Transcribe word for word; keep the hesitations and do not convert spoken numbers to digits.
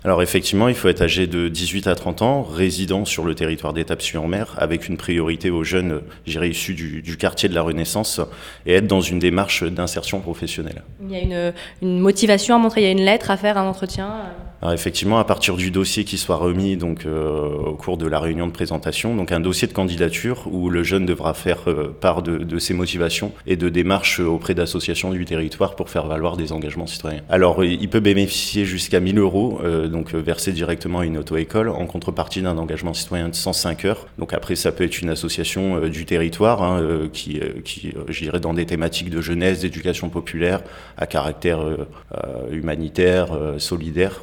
Alors effectivement, il faut être âgé de dix-huit à trente ans, résident sur le territoire d'Étapes-sur-Mer, avec une priorité aux jeunes, euh, je dirais, issus du, du quartier de la Renaissance, et être dans une démarche d'insertion professionnelle. Il y a une, une motivation à montrer, il y a une lettre à faire, un entretien. Alors effectivement, à partir du dossier qui soit remis donc, euh, au cours de la réunion de présentation, donc un dossier de candidature où le jeune devra faire euh, part de, de ses motivations et de démarches auprès d'associations du territoire pour faire valoir des engagements citoyens. Alors il peut bénéficier jusqu'à mille euros, euh, donc versés directement à une auto-école, en contrepartie d'un engagement citoyen de cent cinq heures. Donc après, ça peut être une association euh, du territoire hein, euh, qui, euh, qui euh, je dirais, dans des thématiques de jeunesse, d'éducation populaire, à caractère euh, euh, humanitaire, euh, solidaire.